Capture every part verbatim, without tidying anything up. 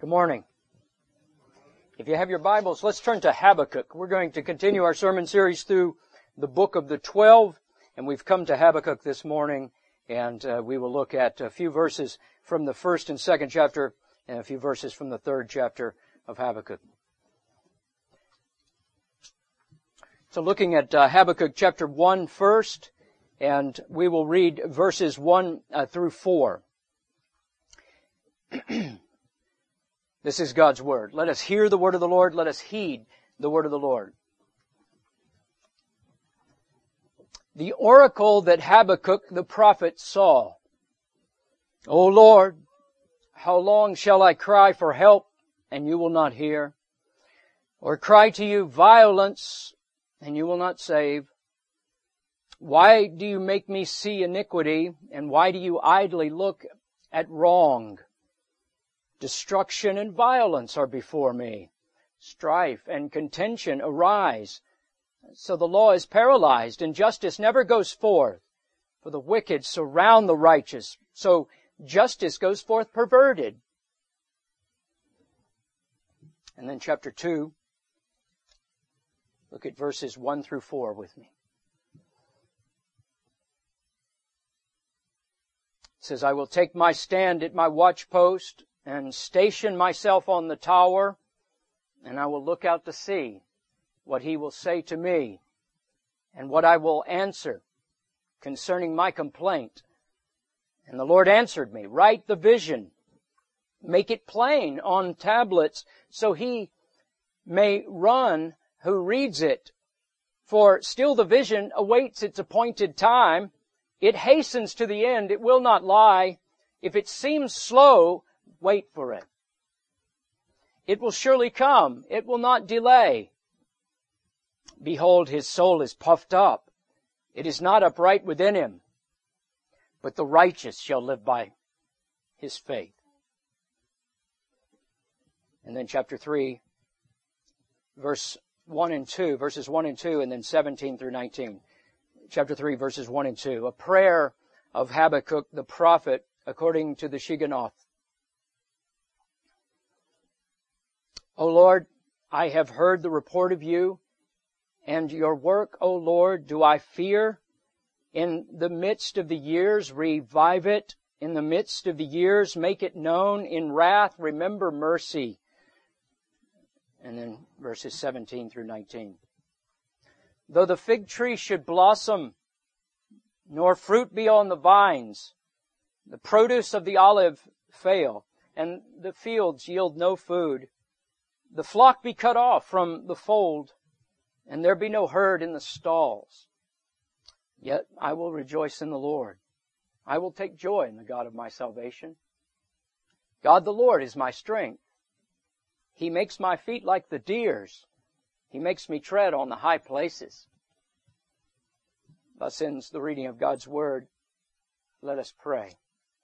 Good morning. If you have your Bibles, let's turn to Habakkuk. We're going to continue our sermon series through the book of the twelve, and we've come to Habakkuk this morning, and uh, we will look at a few verses from the first and second chapter, and a few verses from the third chapter of Habakkuk. So looking at uh, Habakkuk chapter one first, and we will read verses one uh, through four. This is God's Word. Let us hear the Word of the Lord. Let us heed the Word of the Lord. The oracle that Habakkuk the prophet saw. O Lord, how long shall I cry for help, and you will not hear? Or cry to you violence, and you will not save? Why do you make me see iniquity, and why do you idly look at wrong? Destruction and violence are before me. Strife and contention arise. So the law is paralyzed, and justice never goes forth. For the wicked surround the righteous, so justice goes forth perverted. And then chapter two, look at verses one through four with me. It says, I will take my stand at my watchpost, and station myself on the tower, and I will look out to see what he will say to me, and what I will answer concerning my complaint. And the Lord answered me, write the vision, make it plain on tablets, so he may run who reads it. For still the vision awaits its appointed time. It hastens to the end, it will not lie. If it seems slow, wait for it. It will surely come. It will not delay. Behold, his soul is puffed up. It is not upright within him. But the righteous shall live by his faith. And then chapter three, verse one and two, verses one and two, and then seventeen through nineteen. Chapter three, verses one and two. A prayer of Habakkuk the prophet according to the Shigionoth. O Lord, I have heard the report of you, and your work, O Lord, do I fear. In the midst of the years, revive it. In the midst of the years, make it known. In wrath, remember mercy. And then verses seventeen through nineteen. Though the fig tree should blossom, nor fruit be on the vines, the produce of the olive fail, and the fields yield no food, the flock be cut off from the fold, and there be no herd in the stalls. Yet I will rejoice in the Lord. I will take joy in the God of my salvation. God the Lord is my strength. He makes my feet like the deer's. He makes me tread on the high places. Thus ends the reading of God's Word. Let us pray.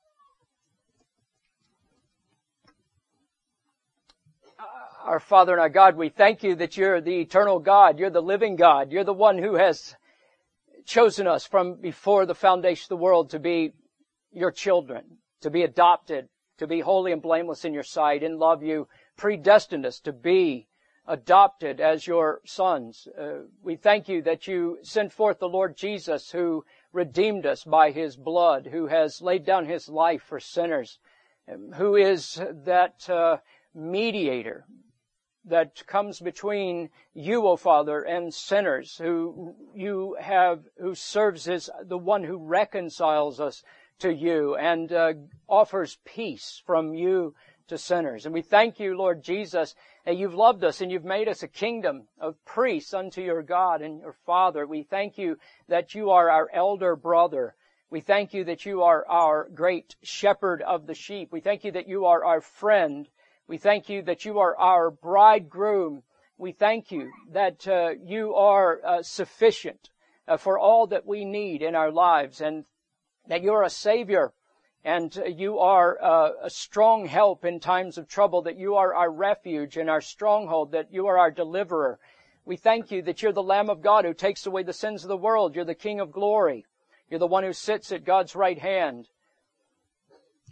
Our Father and our God, we thank you that you're the eternal God. You're the living God. You're the one who has chosen us from before the foundation of the world to be your children, to be adopted, to be holy and blameless in your sight. In love, you predestined us to be adopted as your sons. Uh, we thank you that you sent forth the Lord Jesus, who redeemed us by his blood, who has laid down his life for sinners, who is that uh, mediator that comes between you, O Father, and sinners, who you have, who serves as the one who reconciles us to you and uh, offers peace from you to sinners. And we thank you, Lord Jesus, that you've loved us and you've made us a kingdom of priests unto your God and your Father. We thank you that you are our elder brother. We thank you that you are our great shepherd of the sheep. We thank you that you are our friend. We thank you that you are our bridegroom. We thank you that uh, you are uh, sufficient uh, for all that we need in our lives, and that you're a Savior, and uh, you are uh, a strong help in times of trouble, that you are our refuge and our stronghold, that you are our deliverer. We thank you that you're the Lamb of God who takes away the sins of the world. You're the King of glory. You're the one who sits at God's right hand.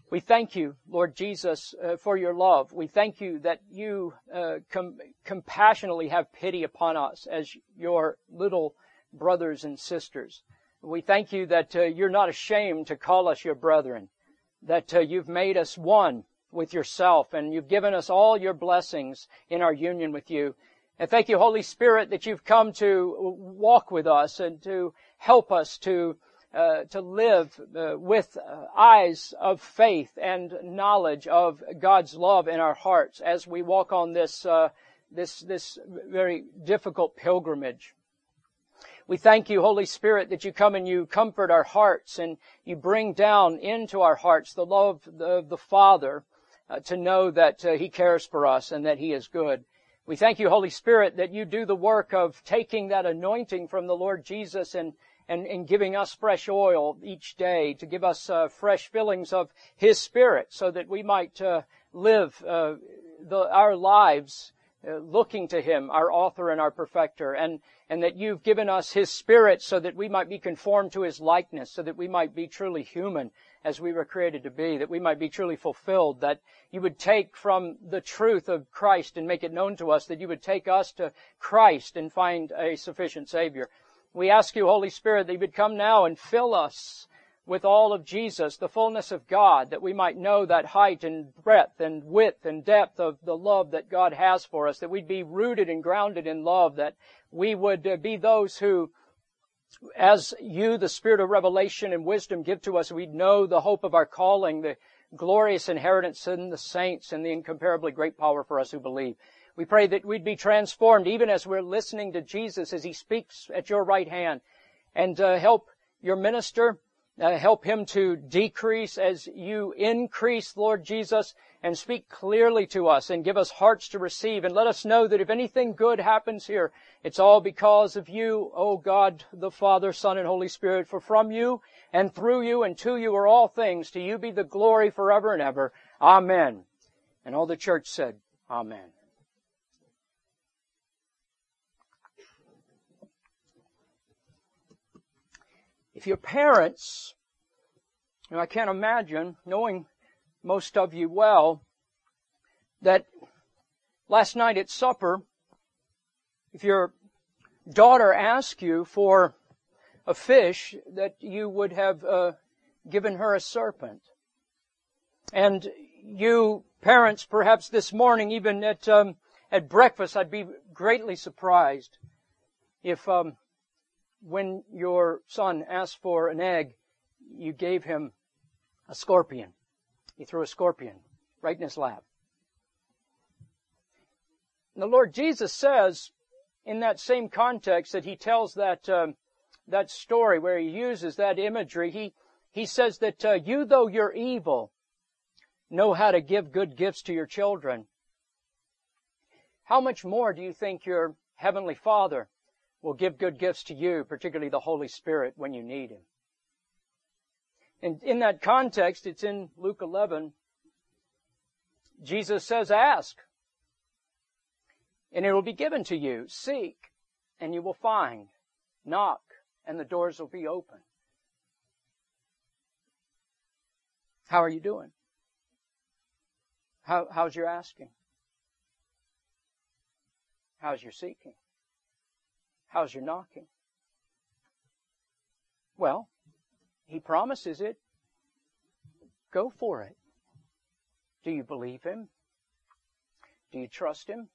We thank you, Lord Jesus, uh, for your love. We thank you that you uh, com- compassionately have pity upon us as your little brothers and sisters. We thank you that uh, you're not ashamed to call us your brethren, that uh, you've made us one with yourself, and you've given us all your blessings in our union with you. And thank you, Holy Spirit, that you've come to walk with us and to help us to Uh, to live uh, with uh, eyes of faith and knowledge of God's love in our hearts as we walk on this uh, this this very difficult pilgrimage. We thank you, Holy Spirit, that you come and you comfort our hearts and you bring down into our hearts the love of the Father uh, to know that uh, He cares for us and that He is good. We thank you, Holy Spirit, that you do the work of taking that anointing from the Lord Jesus and And, and giving us fresh oil each day to give us uh, fresh fillings of His Spirit so that we might uh, live uh, the, our lives uh, looking to Him, our author and our perfecter, and, and that you've given us His Spirit so that we might be conformed to His likeness, so that we might be truly human as we were created to be, that we might be truly fulfilled, that you would take from the truth of Christ and make it known to us, that you would take us to Christ and find a sufficient Savior. We ask you, Holy Spirit, that you would come now and fill us with all of Jesus, the fullness of God, that we might know that height and breadth and width and depth of the love that God has for us, that we'd be rooted and grounded in love, that we would be those who, as you, the Spirit of revelation and wisdom, give to us, we'd know the hope of our calling, the glorious inheritance in the saints, and the incomparably great power for us who believe. We pray that we'd be transformed even as we're listening to Jesus as He speaks at your right hand. And uh, help your minister, uh, help him to decrease as you increase, Lord Jesus, and speak clearly to us and give us hearts to receive. And let us know that if anything good happens here, it's all because of you, O God, the Father, Son, and Holy Spirit. For from you and through you and to you are all things. To you be the glory forever and ever. Amen. And all the church said, Amen. If your parents, you know, I can't imagine, knowing most of you well, that last night at supper, if your daughter asked you for a fish, that you would have uh, given her a serpent. And you parents, perhaps this morning, even at um, at breakfast, I'd be greatly surprised if um, when your son asked for an egg, you gave him a scorpion. You threw a scorpion right in his lap. And the Lord Jesus says, in that same context that He tells that um, that story where He uses that imagery, He He says that uh, you, though you're evil, know how to give good gifts to your children. How much more do you think your Heavenly Father will give good gifts to you, particularly the Holy Spirit, when you need Him? And in that context, it's in Luke eleven, Jesus says, ask, and it will be given to you. Seek, and you will find. Knock, and the doors will be open. How are you doing? How, how's your asking? How's your seeking? How's your knocking? Well, He promises it. Go for it. Do you believe Him? Do you trust Him?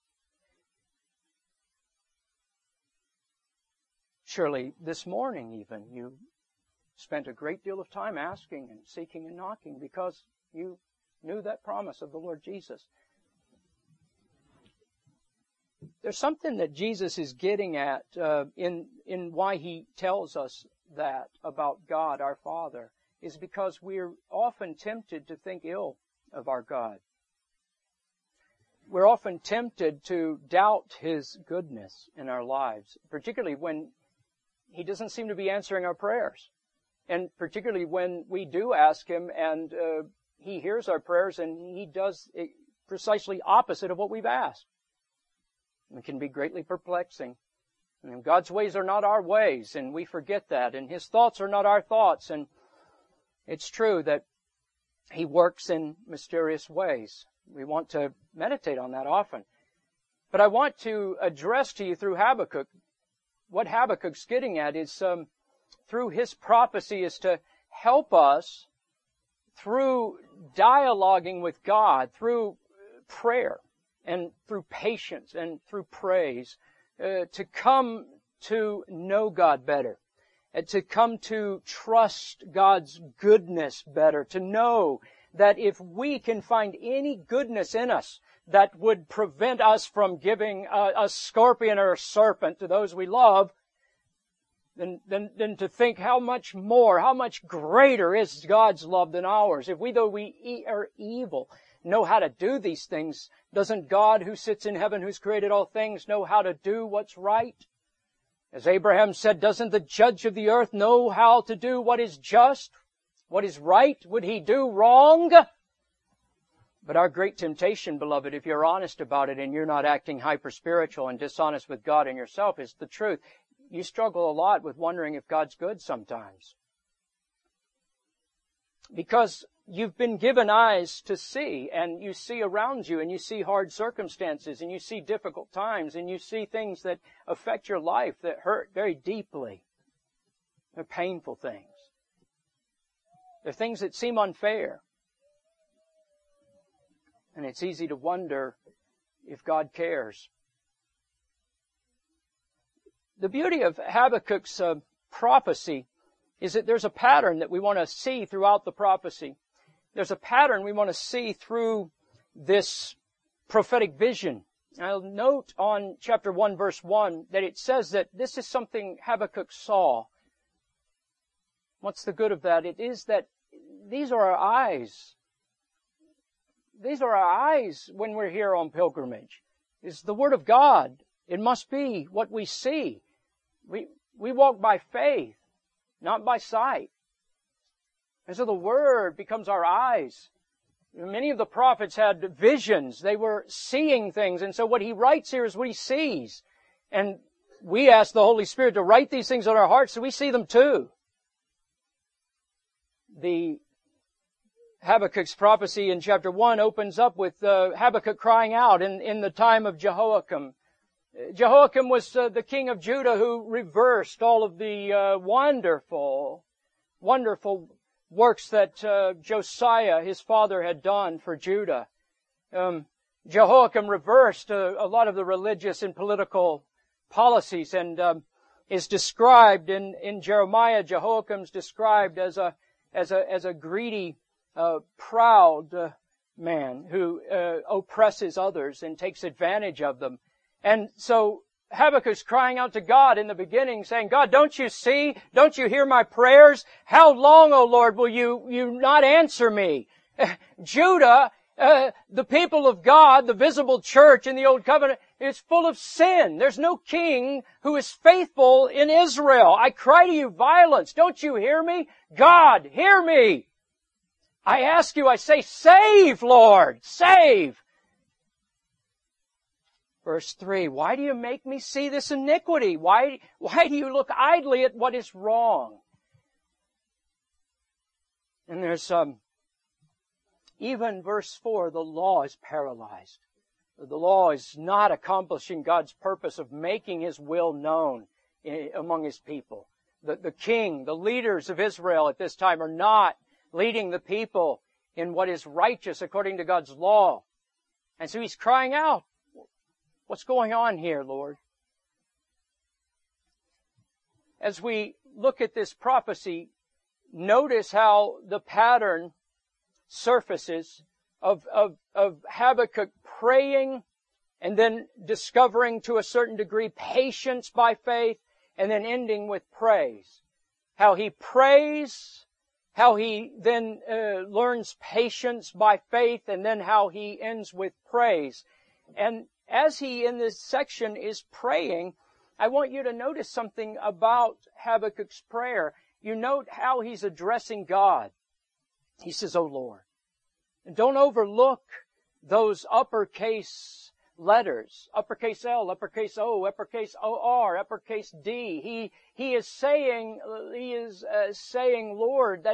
Surely this morning even you spent a great deal of time asking and seeking and knocking because you knew that promise of the Lord Jesus. There's something that Jesus is getting at uh, in in why He tells us that about God, our Father, is because we're often tempted to think ill of our God. We're often tempted to doubt His goodness in our lives, particularly when He doesn't seem to be answering our prayers, and particularly when we do ask Him and uh, He hears our prayers and He does it precisely opposite of what we've asked. It can be greatly perplexing. And God's ways are not our ways, and we forget that. And His thoughts are not our thoughts. And it's true that He works in mysterious ways. We want to meditate on that often. But I want to address to you through Habakkuk, what Habakkuk's getting at is, um, through his prophecy, is to help us through dialoguing with God, through prayer and through patience and through praise, uh, to come to know God better, and to come to trust God's goodness better, to know that if we can find any goodness in us that would prevent us from giving a, a scorpion or a serpent to those we love, then, then, then to think how much more, how much greater is God's love than ours. If we, though we e- are evil, know how to do these things, doesn't God who sits in heaven, who's created all things, know how to do what's right? As Abraham said, doesn't the judge of the earth know how to do what is just, what is right? Would he do wrong? But our great temptation, beloved, if you're honest about it and you're not acting hyper-spiritual and dishonest with God and yourself, is the truth. You struggle a lot with wondering if God's good sometimes. Because you've been given eyes to see, and you see around you, and you see hard circumstances, and you see difficult times, and you see things that affect your life that hurt very deeply. They're painful things. They're things that seem unfair. And it's easy to wonder if God cares. The beauty of Habakkuk's uh, prophecy is that there's a pattern that we want to see throughout the prophecy. There's a pattern we want to see through this prophetic vision. I'll note on chapter one, verse one, that it says that this is something Habakkuk saw. What's the good of that? It is that these are our eyes. These are our eyes when we're here on pilgrimage. It's the Word of God. It must be what we see. We, we walk by faith, not by sight. And so the Word becomes our eyes. Many of the prophets had visions. They were seeing things. And so what he writes here is what he sees. And we ask the Holy Spirit to write these things on our hearts so we see them too. The Habakkuk's prophecy in chapter one opens up with uh, Habakkuk crying out in, in the time of Jehoiakim. Jehoiakim was uh, the king of Judah who reversed all of the uh, wonderful, wonderful works that uh, Josiah, his father, had done for Judah. Um, Jehoiakim reversed uh, a lot of the religious and political policies and um, is described in, in Jeremiah. Jehoiakim's described as a as a as a greedy, uh, proud uh, man who uh, oppresses others and takes advantage of them. And so Habakkuk's crying out to God in the beginning, saying, God, don't you see? Don't you hear my prayers? How long, O Lord, will you, you not answer me? Judah, uh, the people of God, the visible church in the Old Covenant, is full of sin. There's no king who is faithful in Israel. I cry to you violence. Don't you hear me? God, hear me. I ask you, I say, save, Lord, save. Verse three, why do you make me see this iniquity? Why, why do you look idly at what is wrong? And there's, um, even verse four, the law is paralyzed. The law is not accomplishing God's purpose of making His will known in, among His people. The, the king, the leaders of Israel at this time are not leading the people in what is righteous according to God's law. And so he's crying out, what's going on here, Lord? As we look at this prophecy, notice how the pattern surfaces of, of, of Habakkuk praying and then discovering to a certain degree patience by faith and then ending with praise. How he prays, how he then uh, learns patience by faith, and then how he ends with praise. And as he in this section is praying, I want you to notice something about Habakkuk's prayer. You note how he's addressing God. He says, "O Lord." And don't overlook those uppercase letters. Uppercase L, uppercase O, uppercase O R, uppercase D. He, he is saying, he is uh, saying, Lord, that is,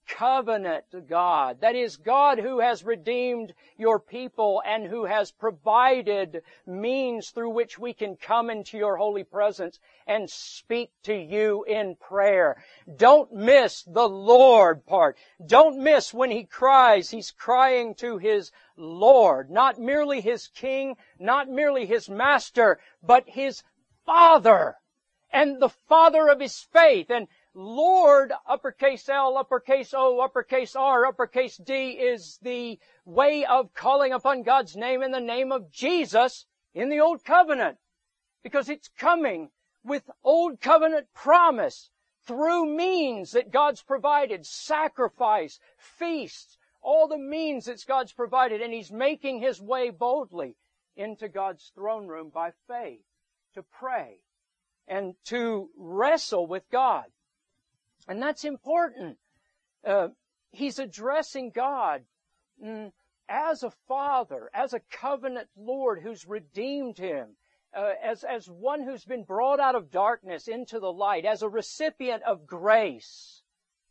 covenant God. That is, God who has redeemed your people and who has provided means through which we can come into your holy presence and speak to you in prayer. Don't miss the Lord part. Don't miss when He cries. He's crying to His Lord. Not merely His King, not merely His Master, but His Father. And the Father of His faith. And Lord, uppercase L, uppercase O, uppercase R, uppercase D is the way of calling upon God's name in the name of Jesus in the Old Covenant. Because it's coming with Old Covenant promise through means that God's provided, sacrifice, feasts, all the means that God's provided. And He's making His way boldly into God's throne room by faith to pray and to wrestle with God. And that's important. Uh, he's addressing God mm, as a Father, as a covenant Lord who's redeemed him, uh, as, as one who's been brought out of darkness into the light, as a recipient of grace.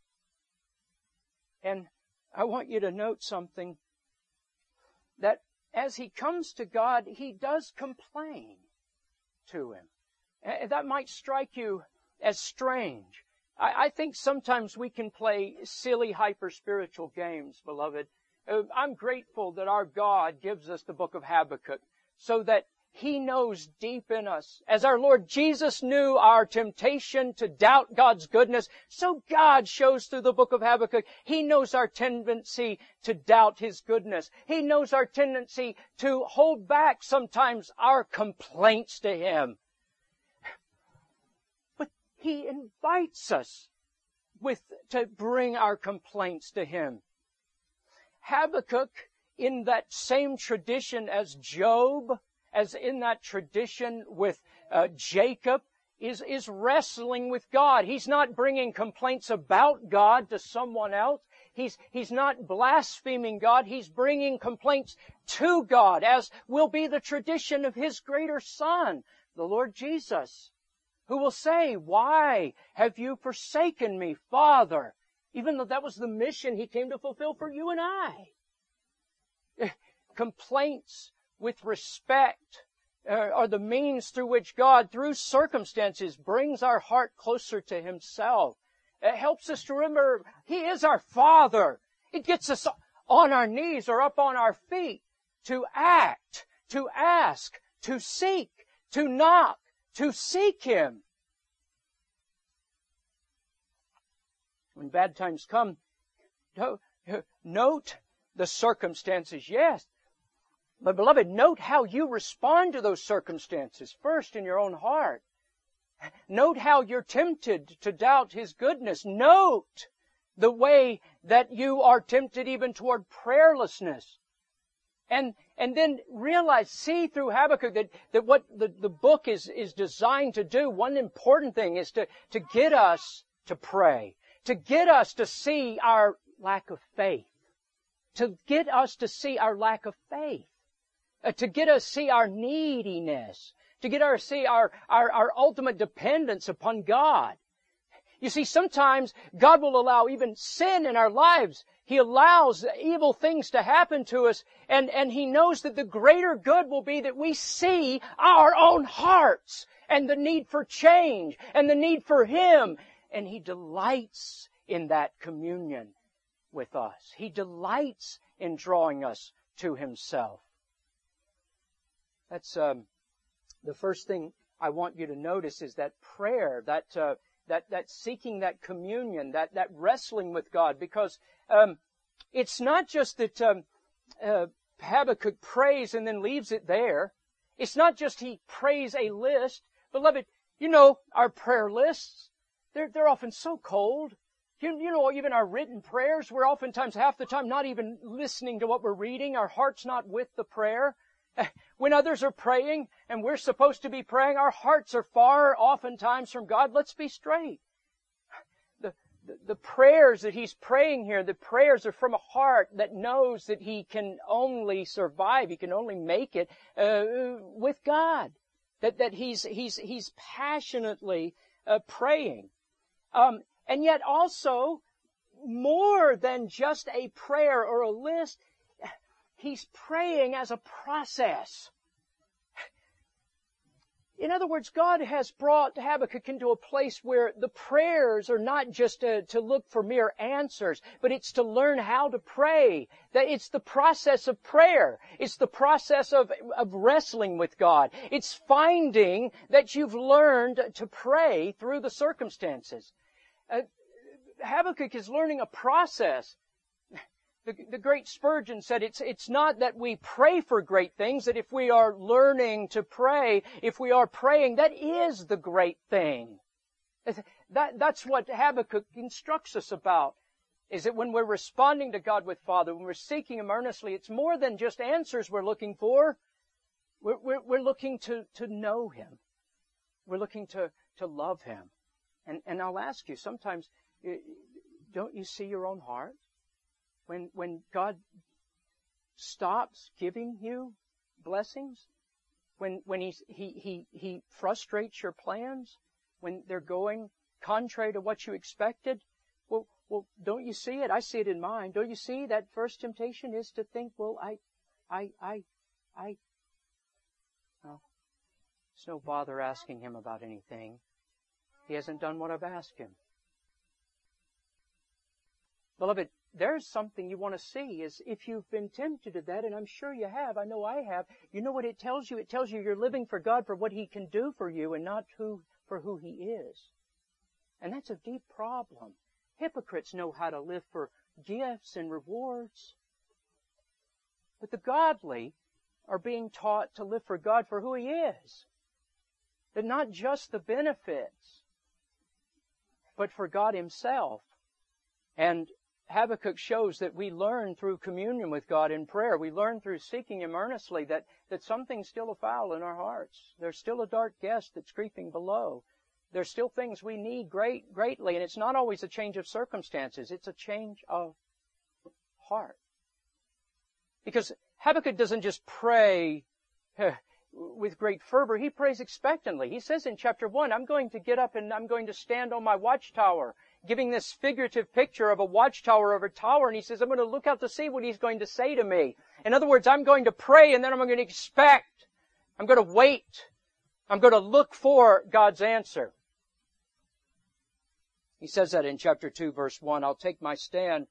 And I want you to note something, that as he comes to God, he does complain to Him. Uh, that might strike you as strange. I think sometimes we can play silly, hyper-spiritual games, beloved. I'm grateful that our God gives us the book of Habakkuk so that He knows deep in us. As our Lord Jesus knew our temptation to doubt God's goodness, so God shows through the book of Habakkuk, He knows our tendency to doubt His goodness. He knows our tendency to hold back sometimes our complaints to Him. He invites us with, to bring our complaints to Him. Habakkuk, in that same tradition as Job, as in that tradition with uh, Jacob, is, is wrestling with God. He's not bringing complaints about God to someone else. He's, he's not blaspheming God. He's bringing complaints to God, as will be the tradition of His greater Son, the Lord Jesus, who will say, "Why have you forsaken me, Father?" Even though that was the mission He came to fulfill for you and I. Complaints with respect are the means through which God, through circumstances, brings our heart closer to Himself. It helps us to remember He is our Father. It gets us on our knees or up on our feet to act, to ask, to seek, to knock, to seek Him. When bad times come, note the circumstances, yes. But beloved, note how you respond to those circumstances first in your own heart. Note how you're tempted to doubt His goodness. Note the way that you are tempted even toward prayerlessness. And, and then realize, see through Habakkuk that, that what the, the book is, is designed to do, one important thing is to, to get us to pray, to get us to see our lack of faith, to get us to see our lack of faith, uh, to get us to see our neediness, to get us to see our, our, our ultimate dependence upon God. You see, sometimes God will allow even sin in our lives. He allows evil things to happen to us, and, and He knows that the greater good will be that we see our own hearts and the need for change and the need for Him. And He delights in that communion with us. He delights in drawing us to Himself. That's um, the first thing I want you to notice is that prayer, that uh, that that seeking that communion, that that wrestling with God, because um, it's not just that um, uh, Habakkuk prays and then leaves it there. It's not just he prays a list. Beloved, you know, our prayer lists, they're, they're often so cold. You, you know, even our written prayers, we're oftentimes half the time not even listening to what we're reading. Our heart's not with the prayer. When others are praying and we're supposed to be praying, our hearts are far oftentimes from God. Let's be straight. The, the, the prayers that he's praying here, the prayers are from a heart that knows that he can only survive, he can only make it uh, with God. That that he's he's he's passionately uh, praying, um, and yet also more than just a prayer or a list. He's praying as a process. In other words, God has brought Habakkuk into a place where the prayers are not just to, to look for mere answers, but it's to learn how to pray. That it's the process of prayer. It's the process of, of wrestling with God. It's finding that you've learned to pray through the circumstances. Uh, Habakkuk is learning a process. The, the great Spurgeon said it's, it's not that we pray for great things, that if we are learning to pray, if we are praying, that is the great thing. That, that's what Habakkuk instructs us about, is that when we're responding to God with Father, when we're seeking Him earnestly, it's more than just answers we're looking for. We're, we're, we're looking to, to know Him. We're looking to, to love Him. And, and I'll ask you, sometimes, don't you see your own heart? When, when God stops giving you blessings, when, when he's, he, he, he frustrates your plans, when they're going contrary to what you expected, well, well, don't you see it? I see it in mine. Don't you see that first temptation is to think, well, I, I, I, I, well, it's no bother asking Him about anything. He hasn't done what I've asked Him. Beloved, there's something you want to see, is if you've been tempted to that, and I'm sure you have, I know I have, you know what it tells you? It tells you you're living for God for what He can do for you and not who, for who He is. And that's a deep problem. Hypocrites know how to live for gifts and rewards. But the godly are being taught to live for God for who He is. That not just the benefits, but for God Himself. And Habakkuk shows that we learn through communion with God in prayer. We learn through seeking Him earnestly that, that something's still afoul in our hearts. There's still a dark guest that's creeping below. There's still things we need great, greatly, and it's not always a change of circumstances. It's a change of heart. Because Habakkuk doesn't just pray uh, with great fervor. He prays expectantly. He says in chapter one, I'm going to get up and I'm going to stand on my watchtower, giving this figurative picture of a watchtower of a tower, and he says, I'm going to look out to see what He's going to say to me. In other words, I'm going to pray, and then I'm going to expect. I'm going to wait. I'm going to look for God's answer. He says that in chapter two, verse one, I'll take my stand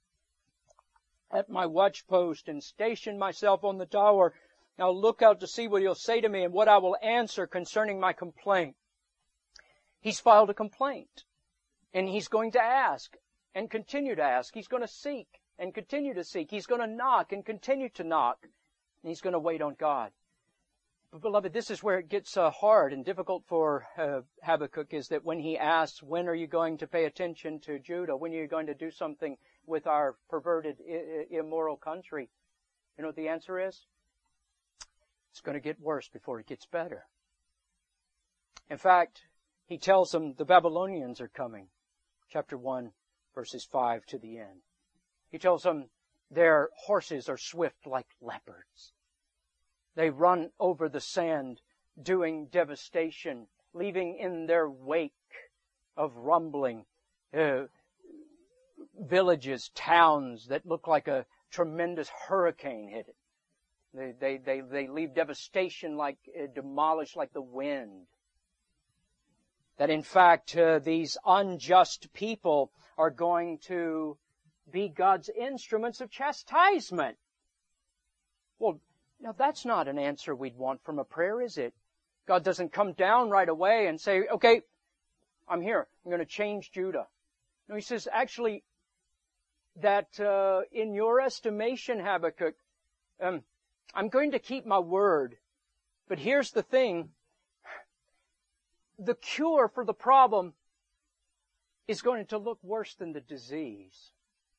at my watchpost and station myself on the tower. I'll look out to see what He'll say to me and what I will answer concerning my complaint. He's filed a complaint. And he's going to ask and continue to ask. He's going to seek and continue to seek. He's going to knock and continue to knock. And he's going to wait on God. But beloved, this is where it gets uh, hard and difficult for uh, Habakkuk, is that when he asks, when are you going to pay attention to Judah? When are you going to do something with our perverted, I- immoral country? You know what the answer is? It's going to get worse before it gets better. In fact, he tells them the Babylonians are coming. Chapter one, verses five to the end. He tells them their horses are swift like leopards. They run over the sand, doing devastation, leaving in their wake of rumbling uh, villages, towns that look like a tremendous hurricane hit it. They, they, they, they leave devastation like, uh, demolished like the wind. That in fact, uh, these unjust people are going to be God's instruments of chastisement. Well, now that's not an answer we'd want from a prayer, is it? God doesn't come down right away and say, okay, I'm here. I'm going to change Judah. No, He says, actually, that uh, in your estimation, Habakkuk, um, I'm going to keep my word. But here's the thing. The cure for the problem is going to look worse than the disease.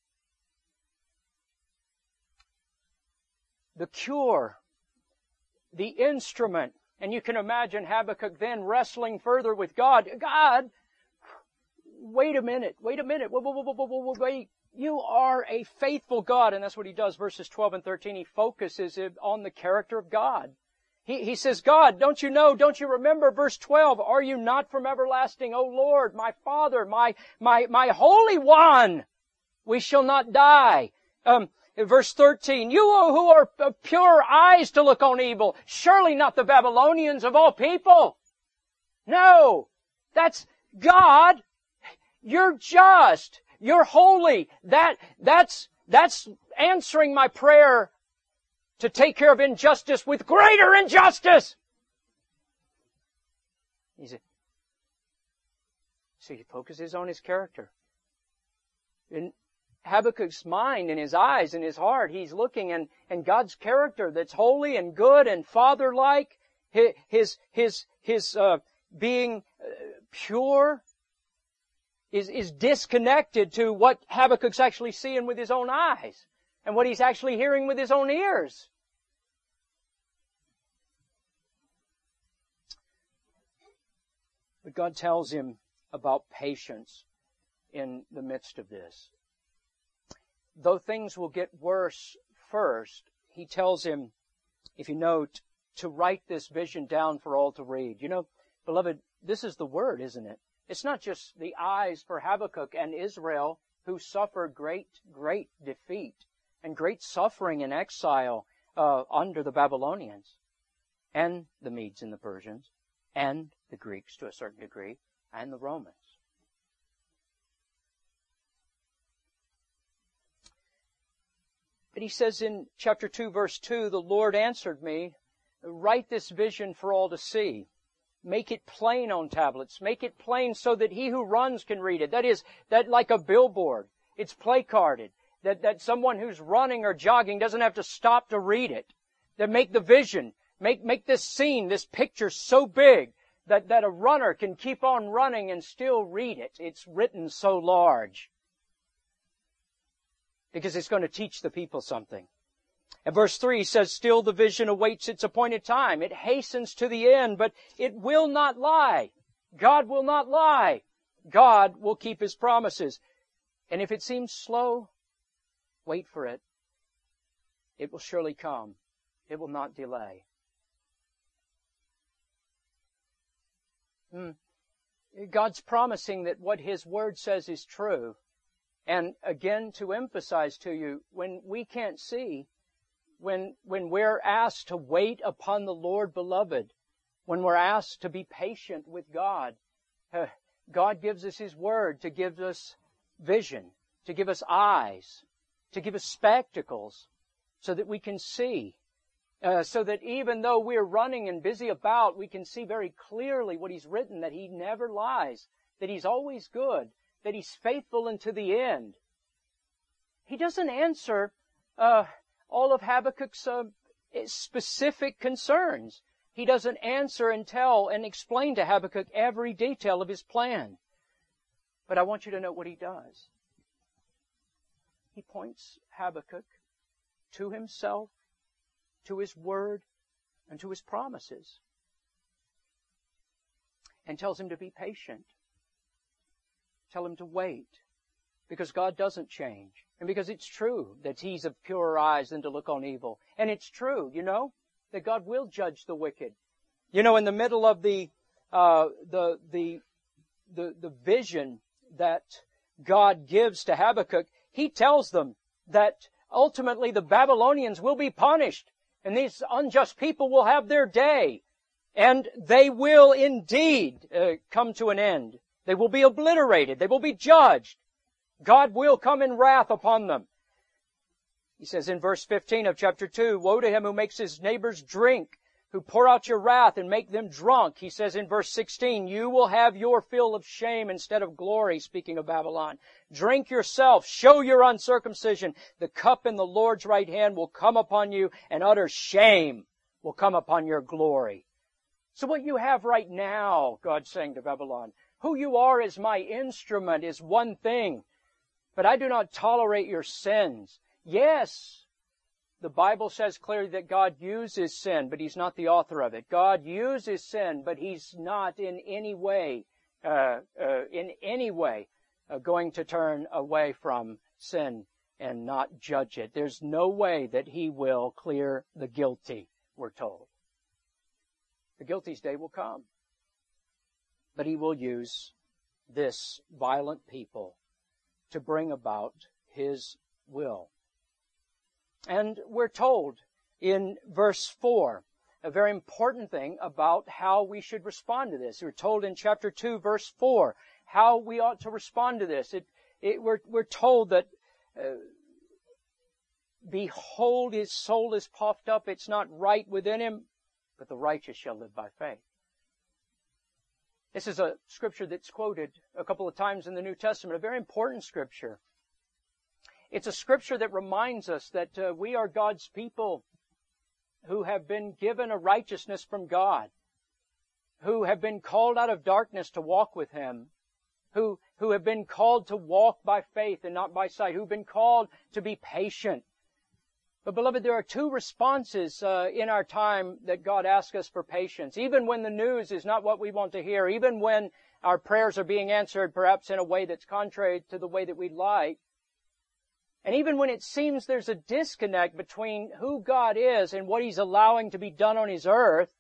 The cure, the instrument, and you can imagine Habakkuk then wrestling further with God. God, wait a minute, wait a minute, wait, wait, wait, wait, wait. You are a faithful God, and that's what he does. Verses twelve and thirteen, he focuses on the character of God. He, he says, God, don't you know, don't you remember, verse twelve, are you not from everlasting, O Lord, my Father, my, my, my Holy One? We shall not die. Um, verse thirteen, you who are of pure eyes to look on evil, surely not the Babylonians of all people. No, that's God. You're just. You're holy. That, that's, that's answering my prayer to take care of injustice with greater injustice. He said, so he focuses on his character. In Habakkuk's mind and his eyes and his heart, he's looking and, and God's character that's holy and good and father-like, his, his, his, his uh, being uh, pure is, is disconnected to what Habakkuk's actually seeing with his own eyes and what he's actually hearing with his own ears. But God tells him about patience in the midst of this. Though things will get worse first, he tells him, if you note, to write this vision down for all to read. You know, beloved, this is the word, isn't it? It's not just the eyes for Habakkuk and Israel who suffered great, great defeat and great suffering in exile uh, under the Babylonians and the Medes and the Persians and the Greeks to a certain degree and the Romans. But he says in chapter two, verse two, the Lord answered me, write this vision for all to see. Make it plain on tablets. Make it plain so that he who runs can read it. That is, that like a billboard. It's placarded. That, that someone who's running or jogging doesn't have to stop to read it. That make the vision, make, make this scene, this picture so big that, that a runner can keep on running and still read it. It's written so large. Because it's going to teach the people something. And verse three says, still the vision awaits its appointed time. It hastens to the end, but it will not lie. God will not lie. God will keep His promises. And if it seems slow, wait for it. It will surely come. It will not delay. Hmm. God's promising that what His Word says is true. And again, to emphasize to you, when we can't see, when, when we're asked to wait upon the Lord, beloved, when we're asked to be patient with God, uh, God gives us His Word to give us vision, to give us eyes, to give us spectacles, so that we can see, uh, so that even though we're running and busy about, we can see very clearly what He's written, that He never lies, that He's always good, that He's faithful unto the end. He doesn't answer uh, all of Habakkuk's uh, specific concerns. He doesn't answer and tell and explain to Habakkuk every detail of his plan. But I want you to know what he does. He points Habakkuk to himself, to his word, and to his promises. And tells him to be patient. Tell him to wait. Because God doesn't change. And because it's true that He's of purer eyes than to look on evil. And it's true, you know, that God will judge the wicked. You know, in the middle of the, uh, the, the, the, the vision that God gives to Habakkuk, He tells them that ultimately the Babylonians will be punished. And these unjust people will have their day. And they will indeed uh, come to an end. They will be obliterated. They will be judged. God will come in wrath upon them. He says in verse fifteen of chapter two, woe to him who makes his neighbors drink, who pour out your wrath and make them drunk. He says in verse sixteen, you will have your fill of shame instead of glory, speaking of Babylon. Drink yourself, show your uncircumcision. The cup in the Lord's right hand will come upon you, and utter shame will come upon your glory. So what you have right now, God's saying to Babylon, who you are as my instrument is one thing, but I do not tolerate your sins. Yes, the Bible says clearly that God uses sin, but He's not the author of it. God uses sin, but He's not in any way, uh, uh, in any way, uh, going to turn away from sin and not judge it. There's no way that He will clear the guilty, we're told. The guilty's day will come. But He will use this violent people to bring about His will. And we're told in verse four, a very important thing about how we should respond to this. We're told in chapter two, verse four, how we ought to respond to this. It, it, we're, we're told that, uh, behold, his soul is puffed up. It's not right within him, but the righteous shall live by faith. This is a scripture that's quoted a couple of times in the New Testament, a very important scripture. It's a scripture that reminds us that uh, we are God's people who have been given a righteousness from God, who have been called out of darkness to walk with Him, who, who have been called to walk by faith and not by sight, who've been called to be patient. But beloved, there are two responses uh, in our time that God asks us for patience. Even when the news is not what we want to hear, even when our prayers are being answered perhaps in a way that's contrary to the way that we'd like, and even when it seems there's a disconnect between who God is and what He's allowing to be done on His earth,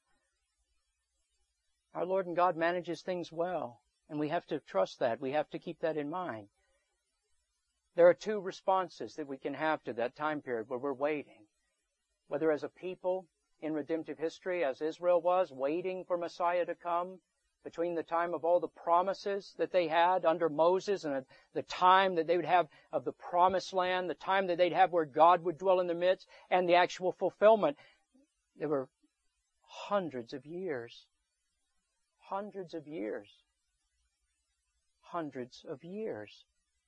our Lord and God manages things well. And we have to trust that. We have to keep that in mind. There are two responses that we can have to that time period where we're waiting. Whether as a people in redemptive history, as Israel was, waiting for Messiah to come, between the time of all the promises that they had under Moses and the time that they would have of the promised land, the time that they'd have where God would dwell in their midst, and the actual fulfillment. There were hundreds of years. Hundreds of years. Hundreds of years.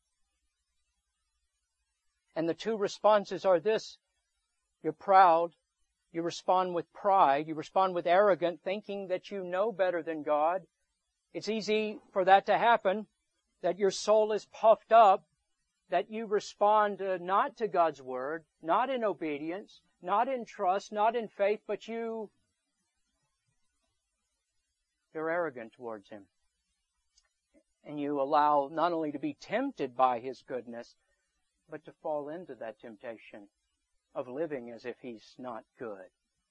And the two responses are this. You're proud. You respond with pride. You respond with arrogance, thinking that you know better than God. It's easy for that to happen, that your soul is puffed up, that you respond uh, not to God's Word, not in obedience, not in trust, not in faith, but you, you're arrogant towards Him. And you allow not only to be tempted by His goodness, but to fall into that temptation of living as if He's not good.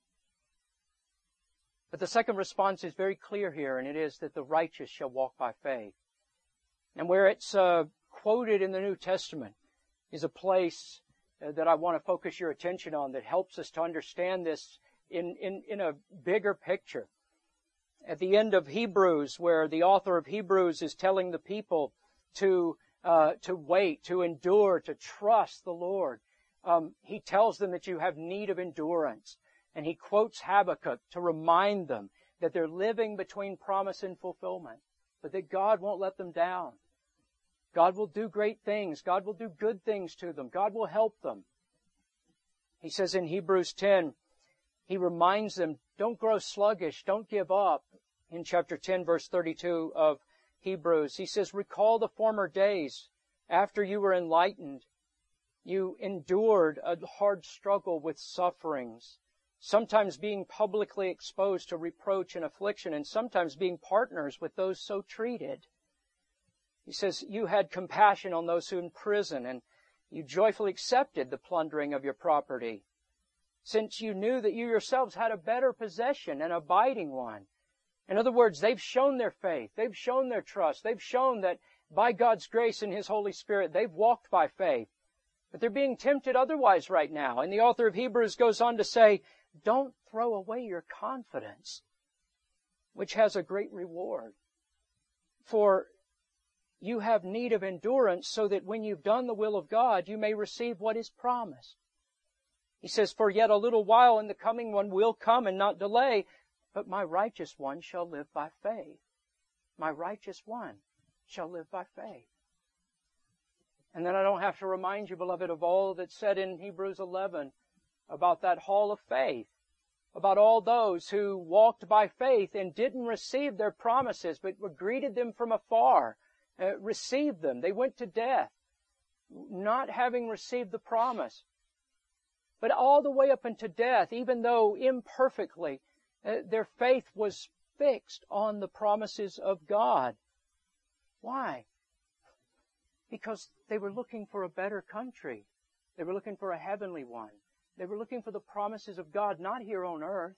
But the second response is very clear here, and it is that the righteous shall walk by faith. And where it's uh, quoted in the New Testament is a place uh, that I want to focus your attention on that helps us to understand this in, in, in a bigger picture. At the end of Hebrews, where the author of Hebrews is telling the people to uh, to wait, to endure, to trust the Lord, Um, he tells them that you have need of endurance. And he quotes Habakkuk to remind them that they're living between promise and fulfillment, but that God won't let them down. God will do great things. God will do good things to them. God will help them. He says in Hebrews ten, he reminds them, don't grow sluggish, don't give up. In chapter ten, verse thirty-two of Hebrews, he says, recall the former days after you were enlightened. You endured a hard struggle with sufferings, sometimes being publicly exposed to reproach and affliction, and sometimes being partners with those so treated. He says, you had compassion on those who in prison, and you joyfully accepted the plundering of your property, since you knew that you yourselves had a better possession, an abiding one. In other words, they've shown their faith, they've shown their trust, they've shown that by God's grace and His Holy Spirit, they've walked by faith. But they're being tempted otherwise right now. And the author of Hebrews goes on to say, don't throw away your confidence, which has a great reward. For you have need of endurance so that when you've done the will of God, you may receive what is promised. He says, for yet a little while and the coming one will come and not delay, but my righteous one shall live by faith. My righteous one shall live by faith. And then I don't have to remind you, beloved, of all that's said in Hebrews eleven about that hall of faith, about all those who walked by faith and didn't receive their promises, but greeted them from afar, uh, received them. They went to death, not having received the promise. But all the way up into death, even though imperfectly, uh, their faith was fixed on the promises of God. Why? Because they were looking for a better country. They were looking for a heavenly one. They were looking for the promises of God, not here on earth,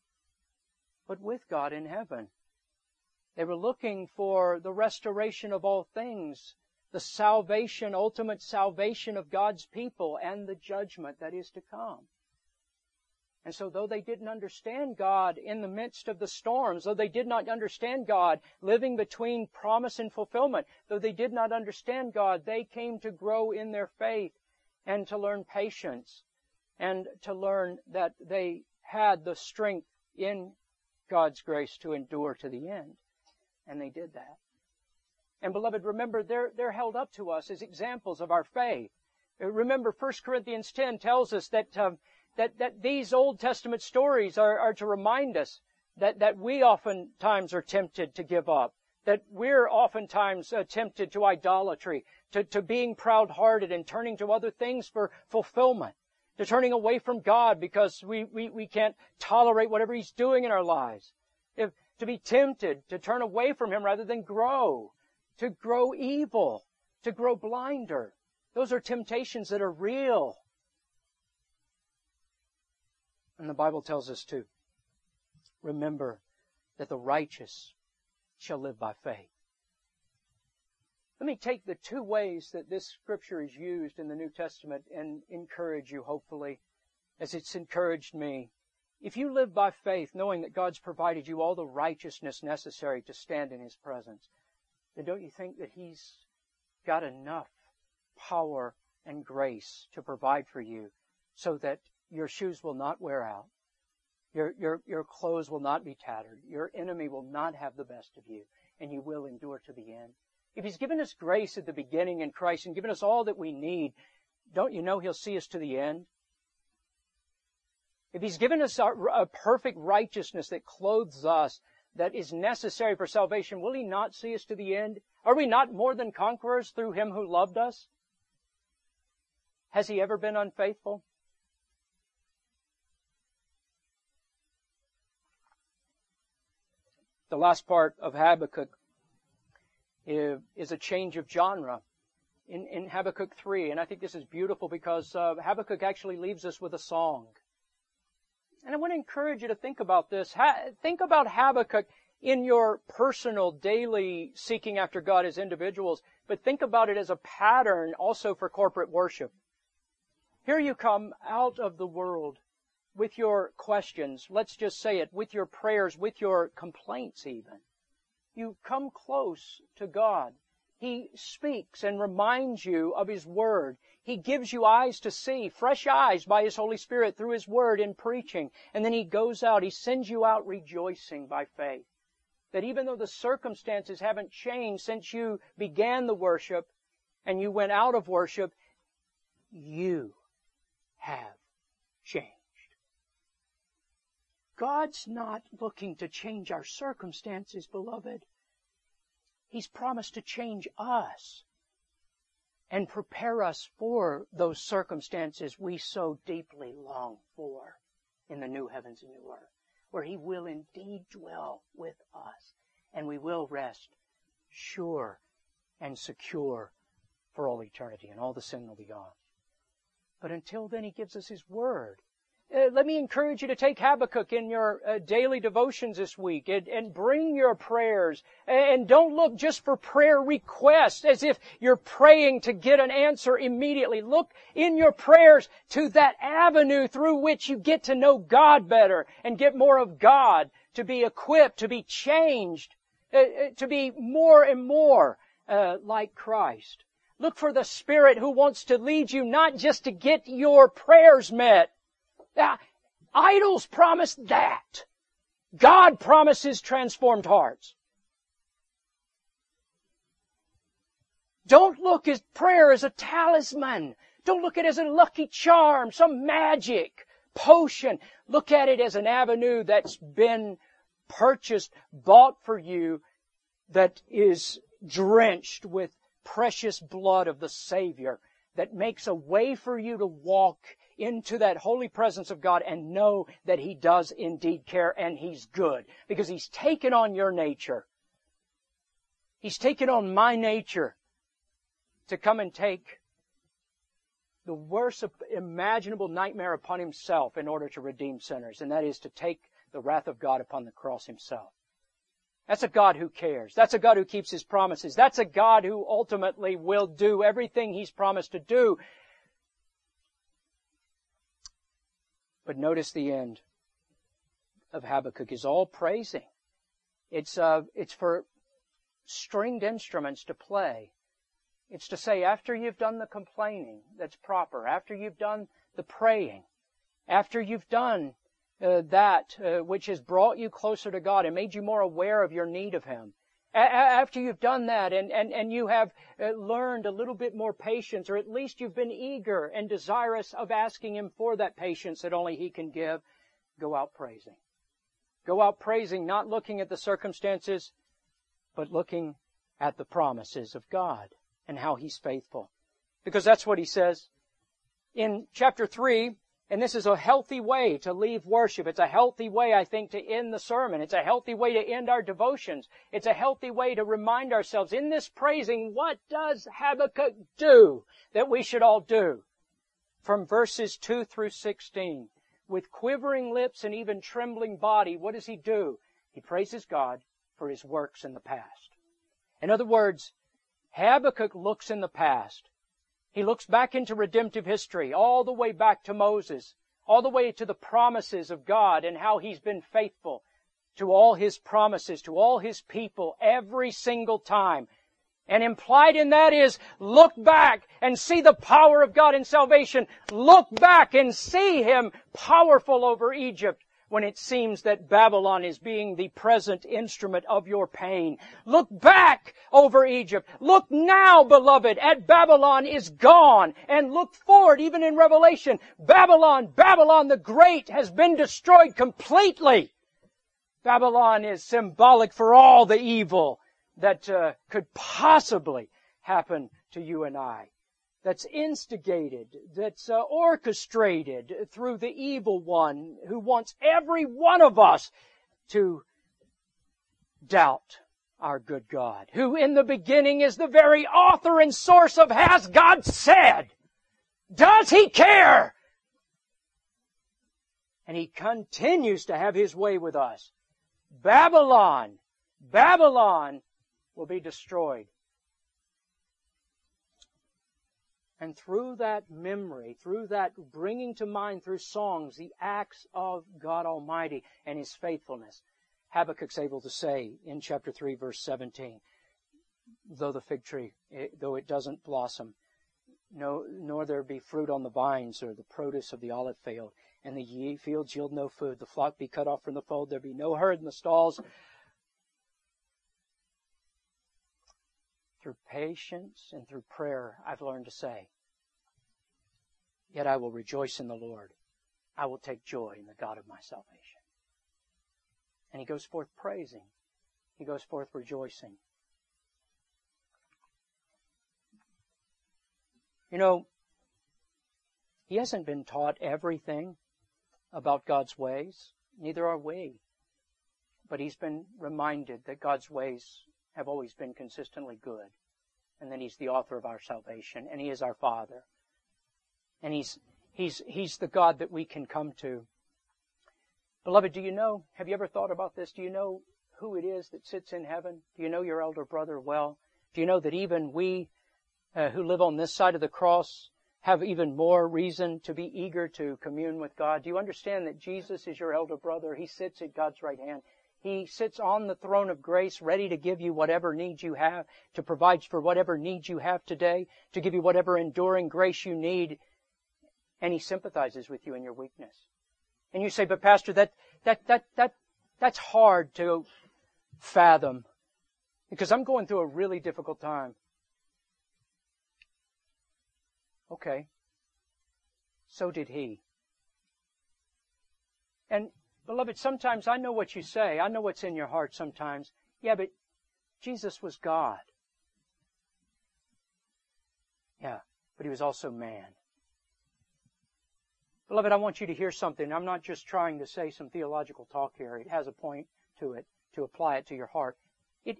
but with God in heaven. They were looking for the restoration of all things, the salvation, ultimate salvation of God's people and the judgment that is to come. And so though they didn't understand God in the midst of the storms, though they did not understand God living between promise and fulfillment, though they did not understand God, they came to grow in their faith and to learn patience and to learn that they had the strength in God's grace to endure to the end. And they did that. And beloved, remember, they're, they're held up to us as examples of our faith. Remember, First Corinthians ten tells us that um, That, that these Old Testament stories are, are to remind us that, that we oftentimes are tempted to give up, that we're oftentimes uh, tempted to idolatry, to, to being proud-hearted and turning to other things for fulfillment, to turning away from God because we, we, we can't tolerate whatever He's doing in our lives, if, to be tempted to turn away from Him rather than grow, to grow evil, to grow blinder. Those are temptations that are real. And the Bible tells us to remember that the righteous shall live by faith. Let me take the two ways that this scripture is used in the New Testament and encourage you, hopefully, as it's encouraged me. If you live by faith, knowing that God's provided you all the righteousness necessary to stand in His presence, then don't you think that He's got enough power and grace to provide for you so that your shoes will not wear out. Your, your, your clothes will not be tattered. Your enemy will not have the best of you, and you will endure to the end. If He's given us grace at the beginning in Christ and given us all that we need, don't you know He'll see us to the end? If He's given us a, a perfect righteousness that clothes us, that is necessary for salvation, will He not see us to the end? Are we not more than conquerors through Him who loved us? Has He ever been unfaithful? The last part of Habakkuk is a change of genre in, in Habakkuk three. And I think this is beautiful because uh, Habakkuk actually leaves us with a song. And I want to encourage you to think about this. Ha- think about Habakkuk in your personal, daily seeking after God as individuals, but think about it as a pattern also for corporate worship. Here you come out of the world with your questions, let's just say it, with your prayers, with your complaints even. You come close to God. He speaks and reminds you of His Word. He gives you eyes to see, fresh eyes by His Holy Spirit through His Word in preaching. And then He goes out, He sends you out rejoicing by faith. That even though the circumstances haven't changed since you began the worship and you went out of worship, you have changed. God's not looking to change our circumstances, beloved. He's promised to change us and prepare us for those circumstances we so deeply long for in the new heavens and new earth, where He will indeed dwell with us, and we will rest sure and secure for all eternity, and all the sin will be gone. But until then, He gives us His Word. Uh, let me encourage you to take Habakkuk in your uh, daily devotions this week and, and bring your prayers. And don't look just for prayer requests as if you're praying to get an answer immediately. Look in your prayers to that avenue through which you get to know God better and get more of God, to be equipped, to be changed, uh, to be more and more uh, like Christ. Look for the Spirit who wants to lead you not just to get your prayers met. Now, idols promise that. God promises transformed hearts. Don't look at prayer as a talisman. Don't look at it as a lucky charm, some magic potion. Look at it as an avenue that's been purchased, bought for you, that is drenched with precious blood of the Savior, that makes a way for you to walk into that holy presence of God and know that He does indeed care and He's good, because He's taken on your nature. He's taken on my nature to come and take the worst imaginable nightmare upon Himself in order to redeem sinners, and that is to take the wrath of God upon the cross Himself. That's a God who cares. That's a God who keeps His promises. That's a God who ultimately will do everything He's promised to do. But notice the end of Habakkuk is all praising. It's, uh, it's for stringed instruments to play. It's to say, after you've done the complaining that's proper, after you've done the praying, after you've done uh, that uh, which has brought you closer to God and made you more aware of your need of Him, a- after you've done that and, and, and you have uh, learned a little bit more patience, or at least you've been eager and desirous of asking Him for that patience that only He can give, go out praising. Go out praising, not looking at the circumstances, but looking at the promises of God and how He's faithful. Because that's what he says in chapter three, and this is a healthy way to leave worship. It's a healthy way, I think, to end the sermon. It's a healthy way to end our devotions. It's a healthy way to remind ourselves, in this praising, what does Habakkuk do that we should all do? From verses two through sixteen. With quivering lips and even trembling body, what does he do? He praises God for His works in the past. In other words, Habakkuk looks in the past. He looks back into redemptive history, all the way back to Moses, all the way to the promises of God and how He's been faithful to all His promises, to all His people, every single time. And implied in that is, look back and see the power of God in salvation. Look back and see Him powerful over Egypt when it seems that Babylon is being the present instrument of your pain. Look back over Egypt. Look now, beloved, at Babylon is gone. And look forward, even in Revelation. Babylon, Babylon the Great has been destroyed completely. Babylon is symbolic for all the evil that uh, could possibly happen to you and I. That's instigated, that's uh, orchestrated through the evil one who wants every one of us to doubt our good God, who in the beginning is the very author and source of has God said? Does He care? And He continues to have His way with us. Babylon, Babylon will be destroyed. And through that memory, through that bringing to mind through songs the acts of God Almighty and His faithfulness, Habakkuk's able to say in chapter three, verse seventeen, though the fig tree, it, though it doesn't blossom, no, nor there be fruit on the vines or the produce of the olive field, and the ye fields yield no food, the flock be cut off from the fold, there be no herd in the stalls. Through patience and through prayer, I've learned to say, yet I will rejoice in the Lord. I will take joy in the God of my salvation. And he goes forth praising. He goes forth rejoicing. You know, he hasn't been taught everything about God's ways. Neither are we. But he's been reminded that God's ways have always been consistently good, and that He's the author of our salvation, and He is our Father, and He's He's He's the God that we can come to. Beloved, do you know? Have you ever thought about this? Do you know who it is that sits in heaven? Do you know your elder brother well? Do you know that even we uh, who live on this side of the cross have even more reason to be eager to commune with God? Do you understand that Jesus is your elder brother? He sits at God's right hand. He sits on the throne of grace, ready to give you whatever needs you have, to provide for whatever needs you have today, to give you whatever enduring grace you need. And He sympathizes with you in your weakness. And you say, but Pastor, that, that, that, that, that's hard to fathom, because I'm going through a really difficult time. Okay. So did He. And beloved, sometimes I know what you say. I know what's in your heart sometimes. Yeah, but Jesus was God. Yeah, but He was also man. Beloved, I want you to hear something. I'm not just trying to say some theological talk here. It has a point to it, to apply it to your heart. It,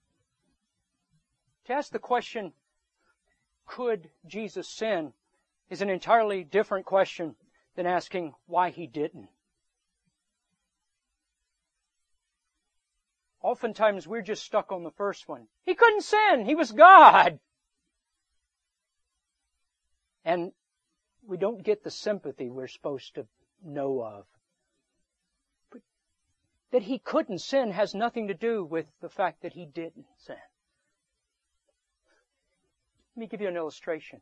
to ask the question, could Jesus sin, is an entirely different question than asking why He didn't. All oftentimes we're just stuck on the first one. He couldn't sin. He was God. And we don't get the sympathy we're supposed to know of. But that He couldn't sin has nothing to do with the fact that He didn't sin. Let me give you an illustration.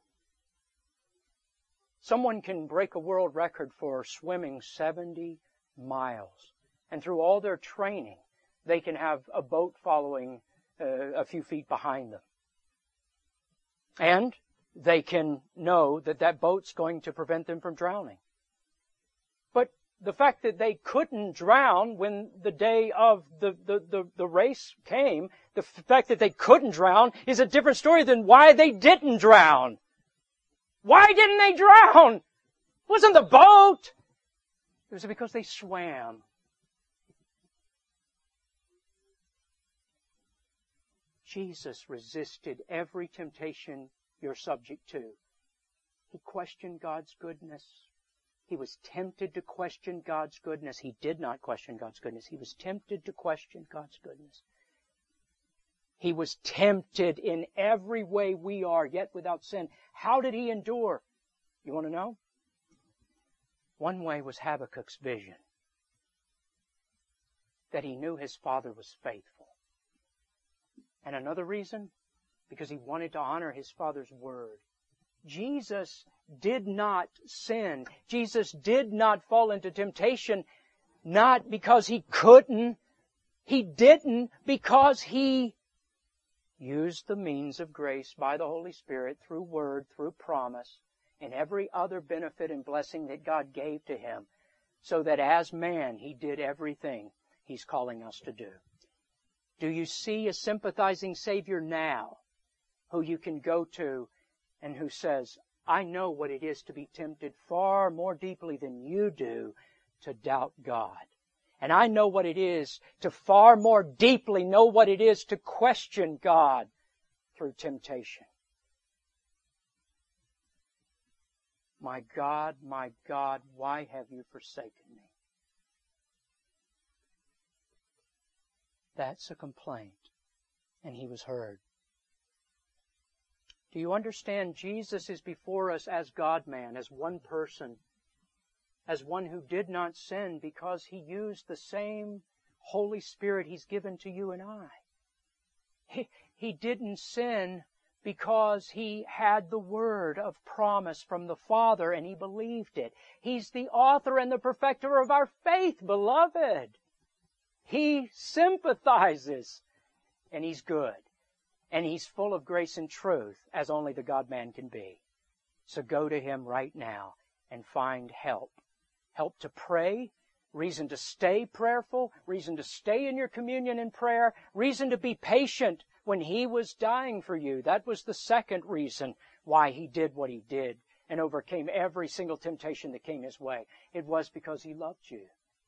Someone can break a world record for swimming seventy miles. And through all their training, they can have a boat following uh, a few feet behind them. And they can know that that boat's going to prevent them from drowning. But the fact that they couldn't drown when the day of the, the, the, the race came, the fact that they couldn't drown is a different story than why they didn't drown. Why didn't they drown? It wasn't the boat. It was because they swam. Jesus resisted every temptation you're subject to. He questioned God's goodness. He was tempted to question God's goodness. He did not question God's goodness. He was tempted to question God's goodness. He was tempted in every way we are, yet without sin. How did He endure? You want to know? One way was Habakkuk's vision. That he knew his Father was faithful. And another reason? Because he wanted to honor his Father's word. Jesus did not sin. Jesus did not fall into temptation, not because He couldn't. He didn't because He used the means of grace by the Holy Spirit through word, through promise, and every other benefit and blessing that God gave to Him, so that as man He did everything He's calling us to do. Do you see a sympathizing Savior now who you can go to and who says, I know what it is to be tempted far more deeply than you do to doubt God. And I know what it is to far more deeply know what it is to question God through temptation. My God, my God, why have you forsaken me? That's a complaint. And He was heard. Do you understand? Jesus is before us as God-man, as one person, as one who did not sin because He used the same Holy Spirit He's given to you and I. He, he didn't sin because He had the word of promise from the Father and He believed it. He's the author and the perfecter of our faith, beloved. He sympathizes, and He's good. And He's full of grace and truth, as only the God-man can be. So go to Him right now and find help. Help to pray, reason to stay prayerful, reason to stay in your communion and prayer, reason to be patient when He was dying for you. That was the second reason why He did what He did and overcame every single temptation that came His way. It was because He loved you.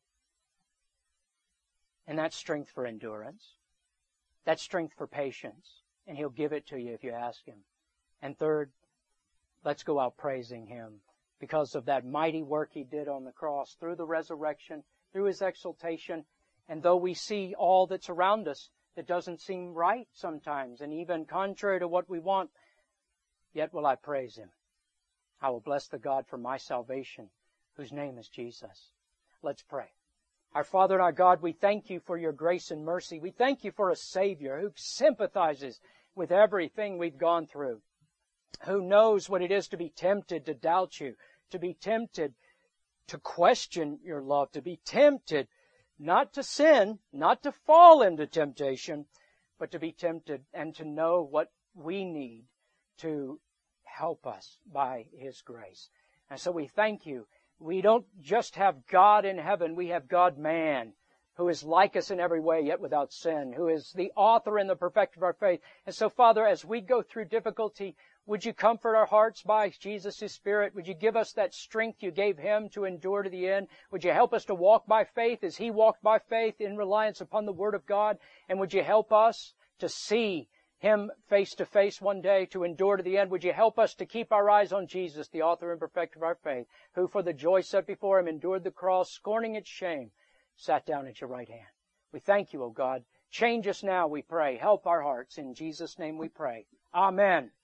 And that's strength for endurance. That's strength for patience. And He'll give it to you if you ask Him. And third, let's go out praising Him because of that mighty work He did on the cross, through the resurrection, through His exaltation. And though we see all that's around us that doesn't seem right sometimes, and even contrary to what we want, yet will I praise Him. I will bless the God for my salvation, whose name is Jesus. Let's pray. Our Father and our God, we thank You for Your grace and mercy. We thank You for a Savior who sympathizes with everything we've gone through, who knows what it is to be tempted to doubt You, to be tempted to question Your love, to be tempted not to sin, not to fall into temptation, but to be tempted and to know what we need to help us by His grace. And so we thank You. We don't just have God in heaven, we have God-man, who is like us in every way, yet without sin, who is the author and the perfecter of our faith. And so, Father, as we go through difficulty, would You comfort our hearts by Jesus' Spirit? Would You give us that strength You gave Him to endure to the end? Would You help us to walk by faith as He walked by faith in reliance upon the Word of God? And would You help us to see Him face to face one day, to endure to the end? Would You help us to keep our eyes on Jesus, the author and perfecter of our faith, who for the joy set before Him endured the cross, scorning its shame, sat down at Your right hand. We thank You, O God. Change us now, we pray. Help our hearts. In Jesus' name we pray. Amen.